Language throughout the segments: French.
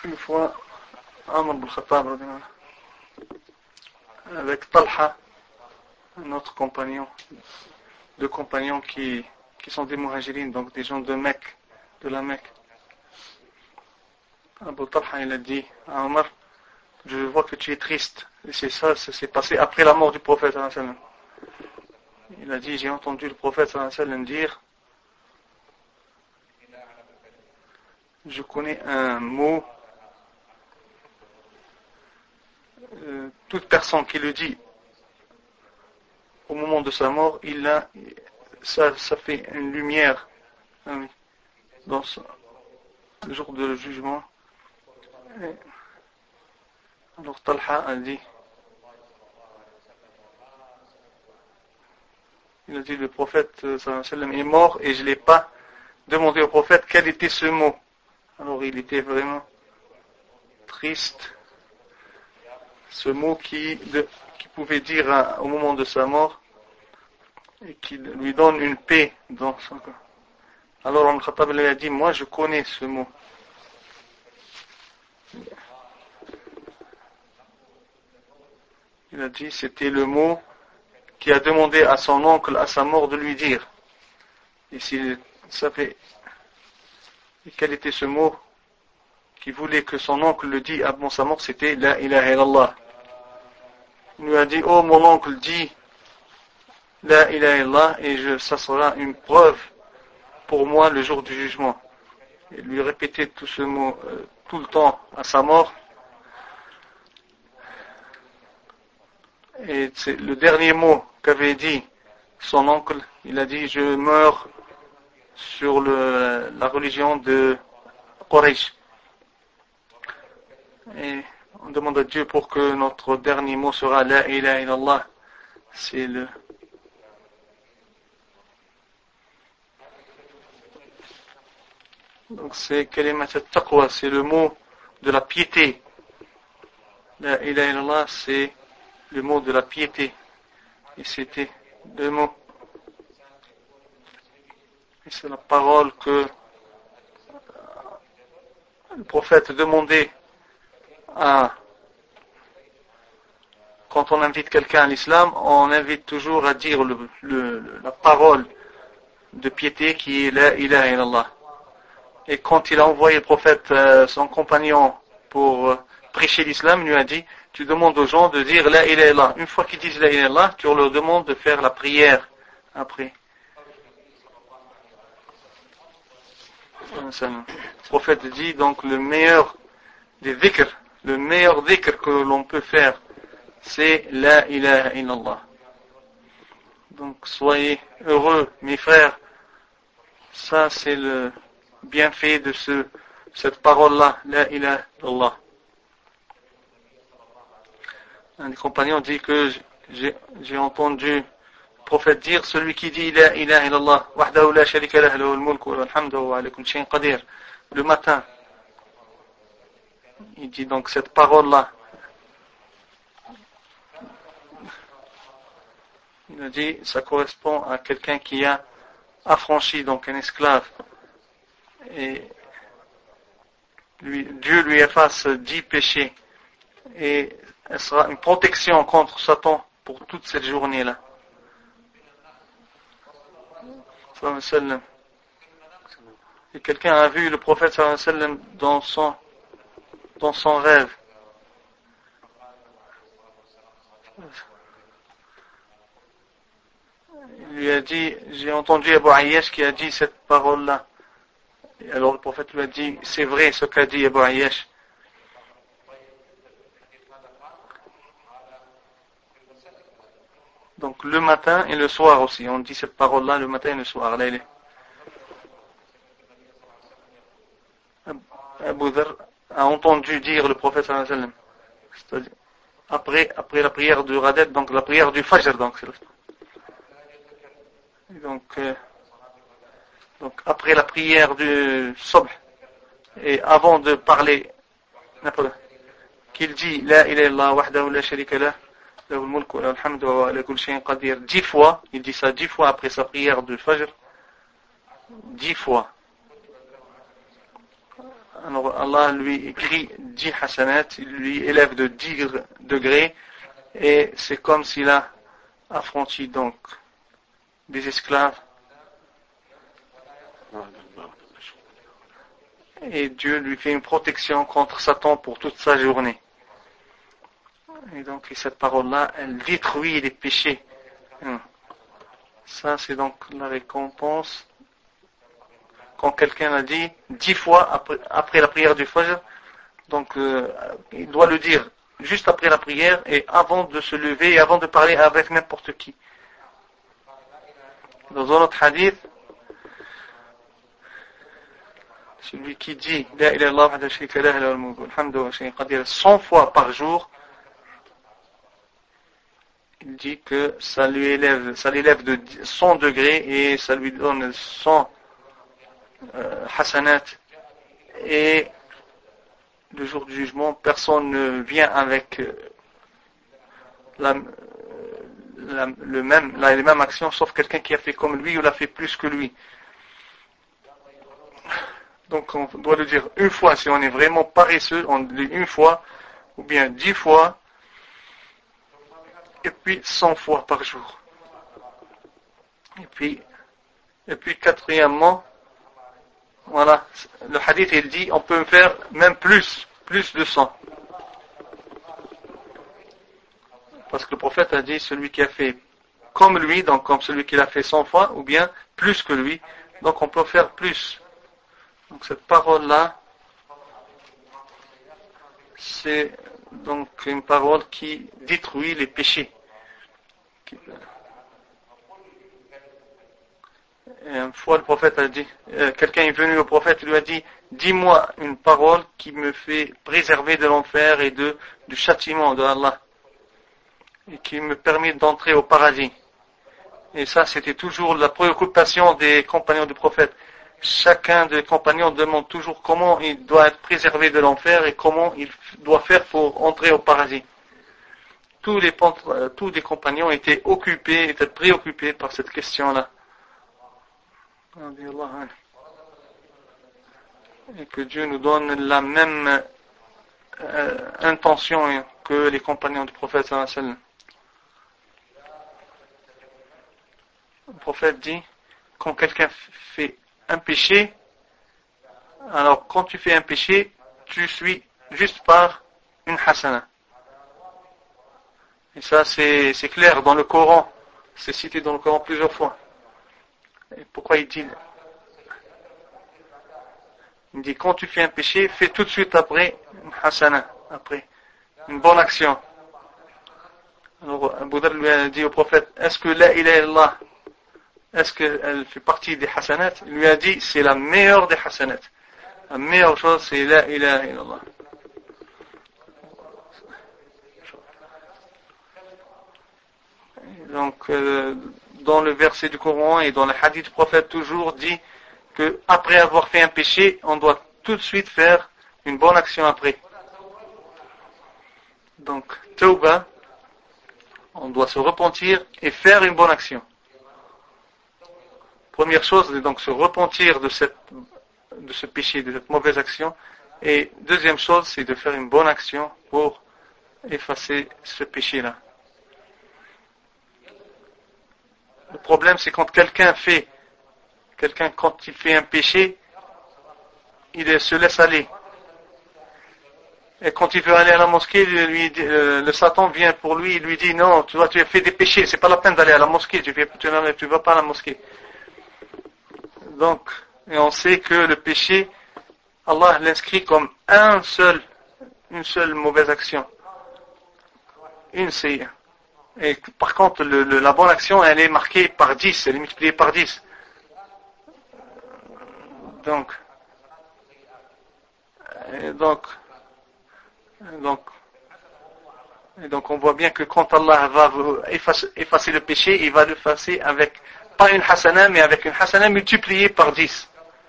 Une fois, Amr ibn Khattab, avec Talha, un autre compagnon, deux compagnons qui sont des muhajirines, donc des gens de Mecque, de la Mecque. Abu Talha, il a dit à Omar, je vois que tu es triste. Et c'est ça s'est passé après la mort du prophète. Il a dit, j'ai entendu le prophète dire, je connais un mot, toute personne qui le dit au moment de sa mort, ça fait une lumière dans le jour de jugement. Et alors Talha a dit, il a dit, le prophète est mort et je ne l'ai pas demandé au prophète quel était ce mot. Alors il était vraiment triste. Ce mot qui pouvait dire au moment de sa mort et qui lui donne une paix dans son corps. Alors Omar Khattab lui a dit, moi je connais ce mot. Il a dit, c'était le mot qui a demandé à son oncle à sa mort de lui dire. Et s'il savait quel était ce mot qui voulait que son oncle le dise avant sa mort, c'était La ilaha illallah. Il lui a dit, oh mon oncle, dis La ilaha illallah et ça sera une preuve pour moi le jour du jugement. Il lui répétait tout ce mot tout le temps à sa mort. Et c'est le dernier mot qu'avait dit son oncle. Il a dit, je meurs sur la religion de Quraysh. Et on demande à Dieu pour que notre dernier mot sera La ilaha illallah. C'est donc c'est kalimat at-taqwa, c'est le mot de la piété. La ilaha illallah, c'est le mot de la piété. Et c'était le mot. Et c'est la parole que le prophète demandait quand on invite quelqu'un à l'islam, on invite toujours à dire la parole de piété qui est La ilaha illallah. Et quand il a envoyé le prophète, son compagnon, pour prêcher l'islam, il lui a dit, tu demandes aux gens de dire La ilaha illallah. Une fois qu'ils disent La ilaha illallah, tu leur demandes de faire la prière après. Le prophète dit donc le meilleur des dhikr, le meilleur dhikr que l'on peut faire, c'est La ilaha illallah. Donc soyez heureux, mes frères. Ça c'est le bienfait de cette parole-là, La ilaha illallah. Un des compagnons dit que j'ai entendu le prophète dire, celui qui dit La ilaha illallah, wahdahu la sharika lahu lahul mulku wal hamdu wa ala kulli shay'in qadir, le matin. Il dit donc cette parole-là. Il a dit, ça correspond à quelqu'un qui a affranchi, donc un esclave. Et Dieu lui efface 10 péchés. Et elle sera une protection contre Satan pour toute cette journée-là. Et quelqu'un a vu le prophète dans son rêve. Il lui a dit, j'ai entendu Abu Ayyash qui a dit cette parole-là. Et alors le prophète lui a dit, c'est vrai ce qu'a dit Abu Ayyash. Donc le matin et le soir aussi, on dit cette parole-là le matin et le soir. Là, Abu Dharr a entendu dire le prophète sallallahu alayhi wa sallam. C'est-à-dire après la prière du Radet, donc la prière du Fajr, donc après la prière du Subh et avant de parler qu'il dit La ilaha illallah wahdahu la sharika lah lahul mulku wa lahul hamdu wa ala kulli shay'in qadir 10 fois, il dit ça 10 fois après sa prière du Fajr, 10 fois. alors Allah lui écrit 10 hasanat, il lui élève de 10 degrés, et c'est comme s'il a affranchi donc des esclaves. Et Dieu lui fait une protection contre Satan pour toute sa journée. Et donc cette parole-là, elle détruit les péchés. Ça, c'est donc la récompense. Quand quelqu'un l'a dit 10 fois après la prière du Fajr, donc il doit le dire juste après la prière et avant de se lever et avant de parler avec n'importe qui. Dans un autre hadith, celui qui dit La ilaha illallah wahdahu la sharika lahu lahul mulku wal hamdu wa huwa qadir 100 fois par jour, il dit que ça l'élève de 100 degrés et ça lui donne 100 hasanat, et le jour du jugement personne ne vient avec les mêmes actions sauf quelqu'un qui a fait comme lui ou l'a fait plus que lui. Donc on doit le dire une fois si on est vraiment paresseux, on le dit une fois ou bien 10 fois et puis 100 fois par jour. Et puis quatrièmement, voilà, le hadith il dit on peut faire même plus de 100. Parce que le prophète a dit celui qui a fait comme lui, donc comme celui qui l'a fait 100 fois, ou bien plus que lui, donc on peut faire plus. Donc cette parole-là, c'est donc une parole qui détruit les péchés. Et une fois le prophète a dit, quelqu'un est venu au prophète et lui a dit, dis-moi une parole qui me fait préserver de l'enfer et du châtiment de Allah, et qui me permet d'entrer au paradis. Et ça, c'était toujours la préoccupation des compagnons du prophète. Chacun des compagnons demande toujours comment il doit être préservé de l'enfer et comment il doit faire pour entrer au paradis. Tous les compagnons étaient préoccupés par cette question-là. Et que Dieu nous donne la même intention que les compagnons du prophète sallallahu alayhi wa sallam. Le prophète dit, quand quelqu'un fait un péché, alors quand tu fais un péché, tu suis juste par une hasana. Et ça c'est clair dans le Coran, c'est cité dans le Coran plusieurs fois. Et pourquoi il dit quand tu fais un péché, fais tout de suite après une hasana, après une bonne action. Alors Abu Dharr lui a dit au prophète, est-ce que la ilaha illallah, est-ce qu'elle fait partie des hasanat? Il lui a dit, c'est la meilleure des hasanat. La meilleure chose, c'est la ilaha illallah. Donc, dans le verset du Coran et dans le hadith du prophète, toujours dit que après avoir fait un péché, on doit tout de suite faire une bonne action après. Donc, tawbah, on doit se repentir et faire une bonne action. Première chose, c'est donc se repentir de ce péché, de cette mauvaise action. Et deuxième chose, c'est de faire une bonne action pour effacer ce péché-là. Le problème, c'est quand quelqu'un quand il fait un péché, il se laisse aller. Et quand il veut aller à la mosquée, le Satan vient pour lui, il lui dit, non, tu as fait des péchés, c'est pas la peine d'aller à la mosquée, tu vas pas à la mosquée. Donc, et on sait que le péché, Allah l'inscrit comme une seule mauvaise action. Une c'est. Et par contre, la bonne action, elle est marquée par 10, elle est multipliée par 10. Donc, on voit bien que quand Allah va effacer le péché, il va l'effacer avec, pas une hasana, mais avec une hasana multipliée par 10.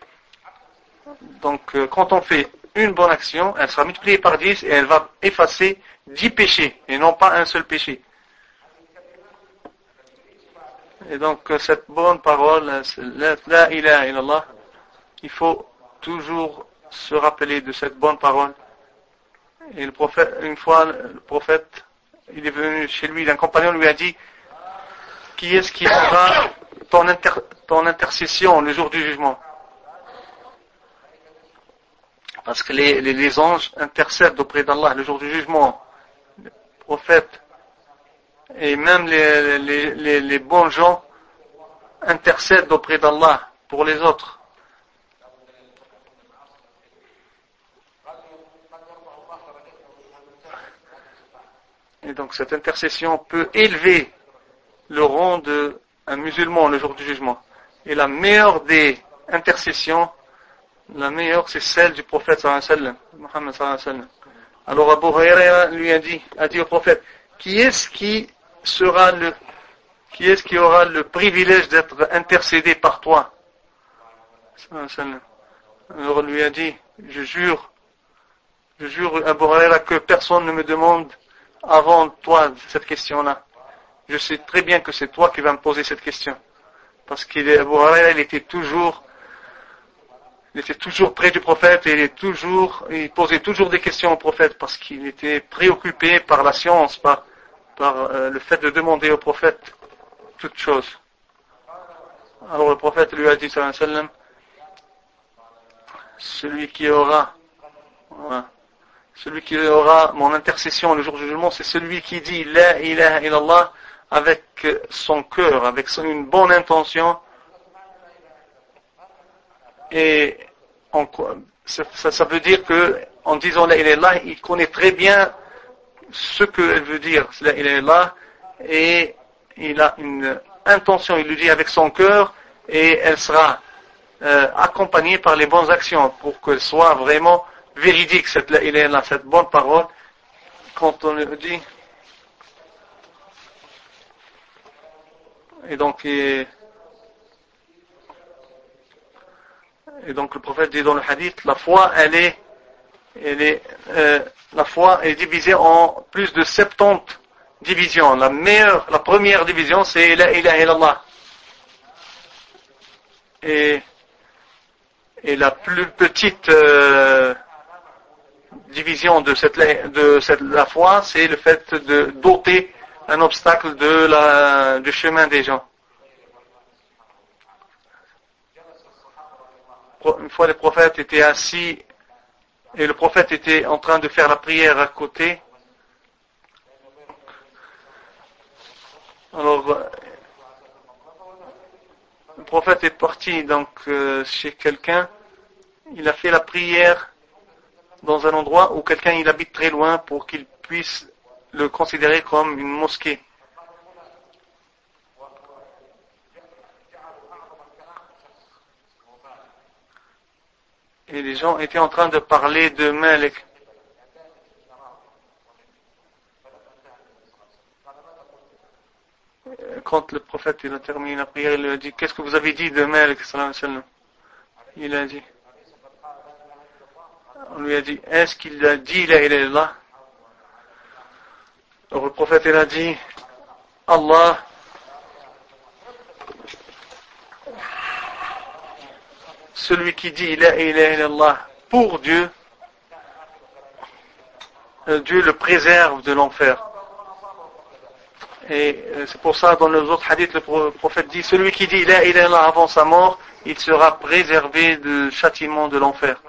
Donc, quand on fait une bonne action, elle sera multipliée par 10 et elle va effacer 10 péchés, et non pas un seul péché. Et donc, cette bonne parole, la ilaha illallah, il faut toujours se rappeler de cette bonne parole. Et le prophète, une fois, le prophète, il est venu chez lui, un compagnon lui a dit, qui est-ce qui fera ton intercession le jour du jugement? Parce que les anges intercèdent auprès d'Allah le jour du jugement. Les prophètes et même les bons gens intercèdent auprès d'Allah pour les autres. Et donc cette intercession peut élever le rang d'un musulman le jour du jugement. Et la meilleure des intercessions, la meilleure, c'est celle du prophète sallallahu alayhi wa sallam, Muhammad sallallahu alayhi wa sallam. Alors Abu Huraira lui a dit au prophète, qui est-ce qui aura le privilège d'être intercédé par toi? Alors lui a dit, je jure Abu Huraira que personne ne me demande avant toi cette question-là. Je sais très bien que c'est toi qui vas me poser cette question. Parce qu'Abu Huraira, il était toujours près du prophète et il posait toujours des questions au prophète parce qu'il était préoccupé par la science, par le fait de demander au prophète toutes choses. Alors le prophète lui a dit, sallallahu alayhi wa sallam, celui qui aura mon intercession le jour du jugement, c'est celui qui dit La ilaha illallah avec son cœur, avec une bonne intention. Et ça veut dire que en disant La ilaha illallah, il connaît très bien ce qu'elle veut dire, La ilaha illallah, et il a une intention, il le dit avec son cœur, et elle sera accompagnée par les bonnes actions pour qu'elle soit vraiment véridique, cette La ilaha illallah, cette bonne parole. Quand on le dit, et donc le prophète dit dans le hadith, la foi la foi est divisée en plus de 70 divisions. La première division, c'est La ilaha illallah. Et la plus petite division de la foi, c'est le fait d'ôter un obstacle du chemin des gens. Une fois, les prophètes étaient assis et le prophète était en train de faire la prière à côté. Alors, le prophète est parti donc chez quelqu'un. Il a fait la prière dans un endroit où quelqu'un il habite très loin pour qu'il puisse le considérer comme une mosquée. Et les gens étaient en train de parler de Malik. Quand le prophète il a terminé la prière, il lui a dit, qu'est-ce que vous avez dit de Malik sallallahu alayhi wa sallam? Il a dit, on lui a dit, est-ce qu'il a dit La ilaha illallah? Alors le prophète il a dit, Allah celui qui dit La ilaha illallah pour Dieu, Dieu le préserve de l'enfer. Et c'est pour ça, dans les autres hadiths, le prophète dit, celui qui dit La ilaha illallah avant sa mort, il sera préservé du châtiment de l'enfer.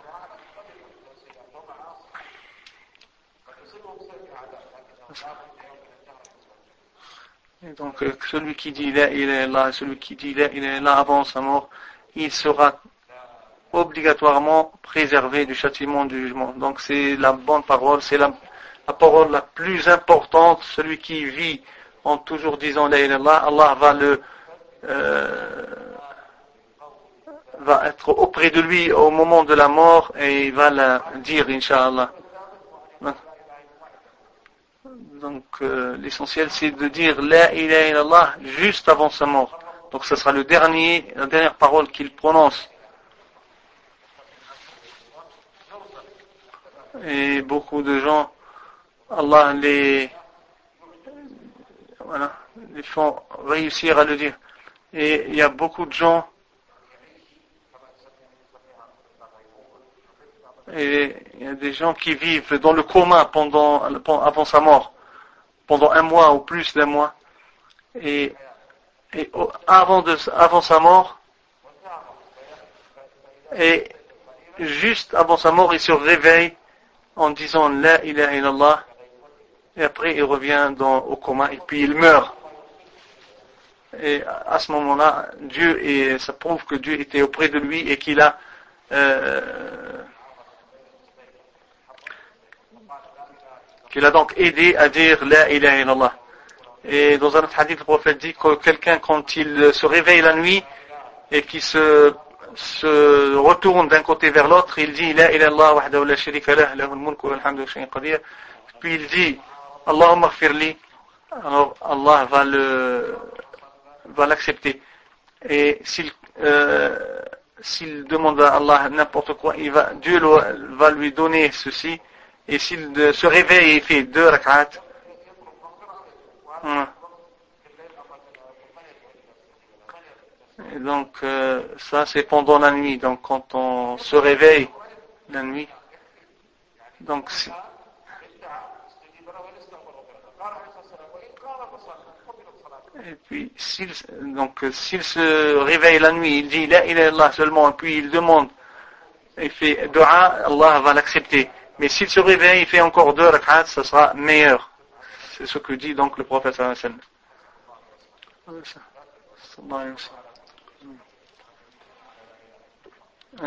Et donc, celui qui dit La ilaha illallah, celui qui dit La ilaha illallah avant sa mort, il sera obligatoirement préservé du châtiment du jugement. Donc c'est la bonne parole, c'est la parole la plus importante. Celui qui vit en toujours disant La ilaha illallah, Allah va être auprès de lui au moment de la mort et il va la dire, Inch'Allah. Donc l'essentiel c'est de dire La ilaha illallah juste avant sa mort. Donc ce sera la dernière parole qu'il prononce. Et beaucoup de gens, Allah les font réussir à le dire. Et il y a beaucoup de gens Et il y a des gens qui vivent dans le coma avant sa mort, pendant un mois ou plus d'un mois. Et avant sa mort, et juste avant sa mort, il se réveille en disant La ilaha illallah, et après il revient au coma, et puis il meurt. Et à ce moment-là, ça prouve que Dieu était auprès de lui et qu'il a donc aidé à dire La ilaha illallah. Et dans un autre hadith, le prophète dit que quelqu'un, quand il se réveille la nuit et qu'il se retourne d'un côté vers l'autre, il dit La ilaha illallah wahdahu la sharika lah, lahul mulku wal hamdu wa shay'in qadir. Puis il dit Allahumma ighfirli. Alors Allah va l'accepter. Et s'il demande à Allah n'importe quoi, Dieu va lui donner ceci. Et s'il se réveille et fait 2 rak'at, et donc ça c'est pendant la nuit. Donc quand on se réveille la nuit, donc et puis s'il se réveille la nuit, il dit La ilaha illallah seulement, et puis il demande, il fait dua, Allah va l'accepter. Mais s'il se réveille, il fait encore 2 rak'at, ça sera meilleur. C'est ce que dit donc le prophète sallallahu alayhi wa sallam.